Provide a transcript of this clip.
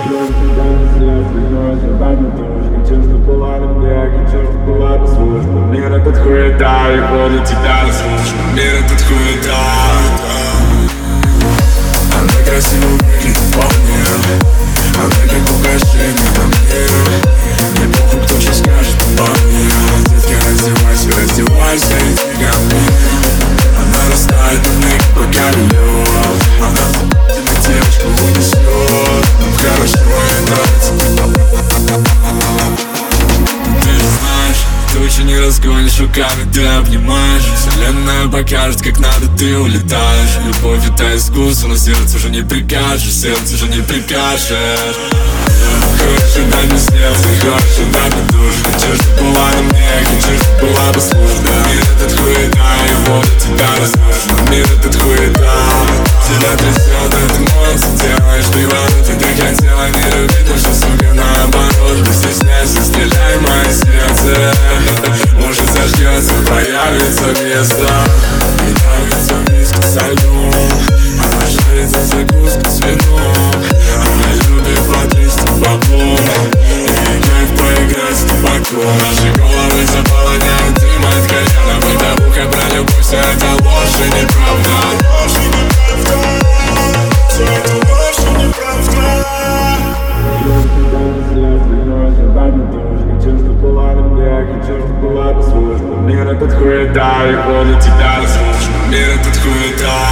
Хочу, чтобы была на мне, хочу, чтобы была послушна. Мир этот хуета, и буду тебя разрушить. Мир этот хуета. Она красиво выглядит вполне. Она как украшение на мне. Мне похуй, кто что скажет обо мне. Детки, раздевайся, раздевайся, иди ко мне. Она растает на мне, как богатырёв. Она тебя девочку унесет. Нам хорошо и нравится. Не разгонишь руками, ты обнимаешь. Вселенная покажет, как надо, ты улетаешь. Любовь это искусство, но сердце уже не прикажешь. Сердце уже не прикажешь. Хочешь отдать мне сердце, хочешь отдать мне душу. Хочу, чтобы была на мне, хочу, чтобы была послушна. Мир этот хуета, его для тебя разрушен. Мир этот хуета. Тебя трясет от эмоций, делаешь переворот. И ты хотела не любить, но что, сука, наоборот. Не стесняйся, стреляй в мое сердце. Может заждется, появится место. Меняется виски со льдом. Она жарится закуска с вином. Она любит потрясти баблом. И кайф поиграть с табаком. Наши головы заполоняют дым от кальяна. Бытовуха про любовь, все это ложь и неправда. Все это ложь и неправда. Хочу, чтобы была на мне, хочу, чтобы была послушна. Мир этот хуета, и буду тебя разрушить. Мир этот хуета.